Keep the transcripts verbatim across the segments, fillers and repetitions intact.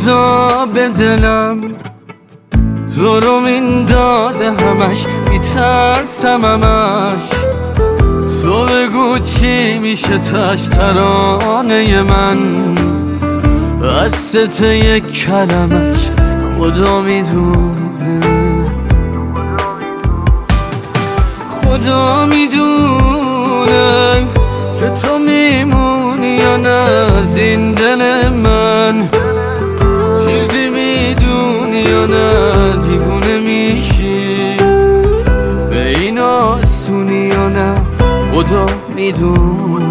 خدا به دلم تو رو میندازه همش، میترسم همش. تو بگو چی میشه تش ترانه من، قصت یک کلمش خدا میدونه. خدا میدونه که تو میمونی یا نه از این دل من، چیزی میدونی یا نه دیوونه میشی، به این آسونی یا نه خدا میدونه.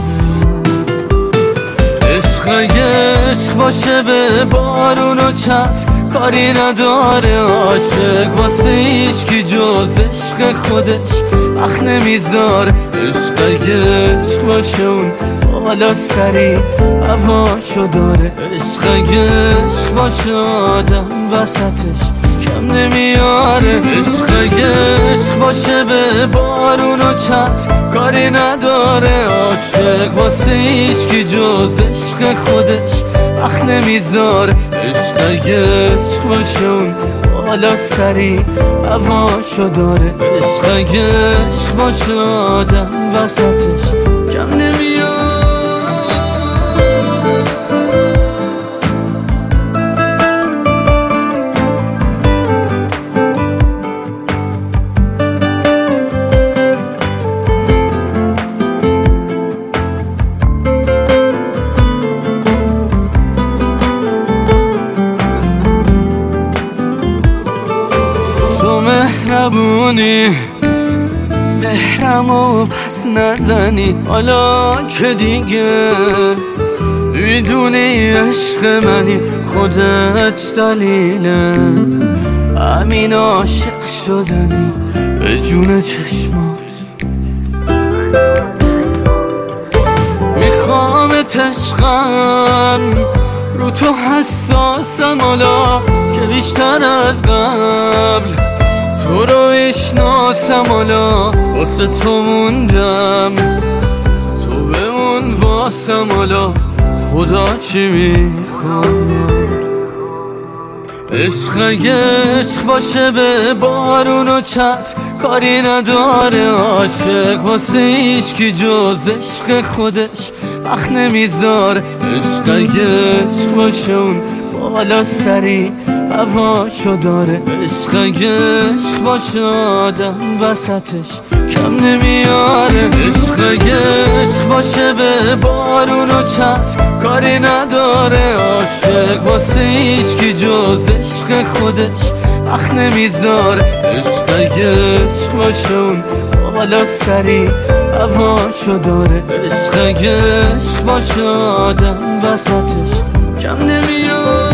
عشق اگه عشق باشه به بارون و چت کاری نداره، عاشق واسه هیچکی جز عشق خودش وقت نمیذار. عشق اگه عشق باشه اون بالا سری هواشو داره، عشق اگه عشق باشه آدم وسطش کم نمیاره. عشق اگه عشق باشه به بارون و چت کاری نداره، عاشق واسه هیچکی جز عشق خودش وقت نمیذار. عشق اگه عشق باشه اون بالا سری هواشو داره، عشق اگه عشق باشه آدم وسطش کم نمیاره. مهربونی مهرمو پس نزنی، حالا که دیگه میدونی عشق منی، خودت دلیله همین عاشق شدنی به جون چشمات. میخوامت عشقم رو تو حساسم، حالا که بیشتر از قبل تو رو بشناسم، حالا واسه تو موندم، تو بمون واسم، حالا خدا چی میخواد. عشق اگه عشق باشه به بارون و چت کاری نداره، عاشق واسه هیچکی جز عشق خودش وقت نمیذار. عشق اگه عشق باشه اون بالا سری هواشو داره، عشق اگه عشق باشه آدم وسطش کم نمیاره. عشق اگه عشق باشه به بارون و چت کاری نداره، عاشق واسه هیچکی جز عشق خودش وقت نمیذار. عشق اگه عشق باشه اون بالا سری هواشو داره، عشق اگه عشق باشه آدم وسطش کم نمیاره.